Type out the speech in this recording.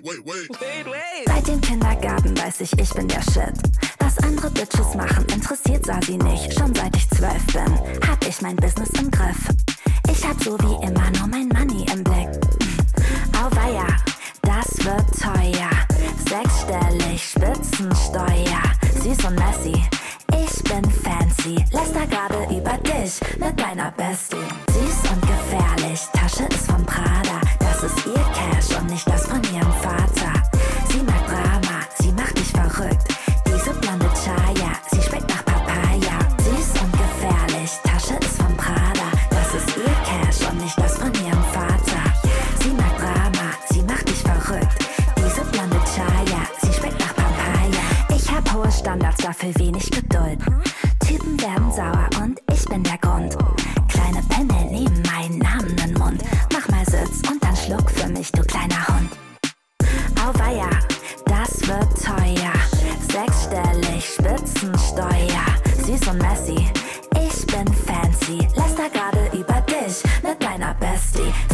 Seit dem Kindergarten weiß ich bin der Shit. Was andere Bitches machen, interessiert Sasi nicht. Schon seit ich 12 bin, hab ich mein Business im Griff. Ich hab so wie immer nur mein Money im Blick. Auweia, das wird teuer. Sechsstellig, Spitzensteuer. Süß und messy, ich bin fancy. Läster gerade über dich mit deiner Bestie. Süß und gefährlich, Tasche ist von Prada. Das ist ihr Cash und nicht das von ihrem Vater. Sie mag Drama, sie macht dich verrückt. Diese blonde Chaya, sie schmeckt nach Papaya. Süß und gefährlich, Tasche ist von Prada. Das ist ihr Cash und nicht das von ihrem Vater. Sie mag Drama, sie macht dich verrückt. Diese blonde Chaya, sie schmeckt nach Papaya. Ich hab hohe Standards, dafür wenig Geduld. Typen werden sauer und ich bin der Grund. Kleine Pimmel nehmen meinen Namen in den Mund. Mach mal Sitz und dann schluck für mich, du kleiner Hund. Auweia, das wird teuer. Sechsstellig, Spitzensteuer. Süß und messy, ich bin fancy. Läster gerade über dich mit deiner Bestie.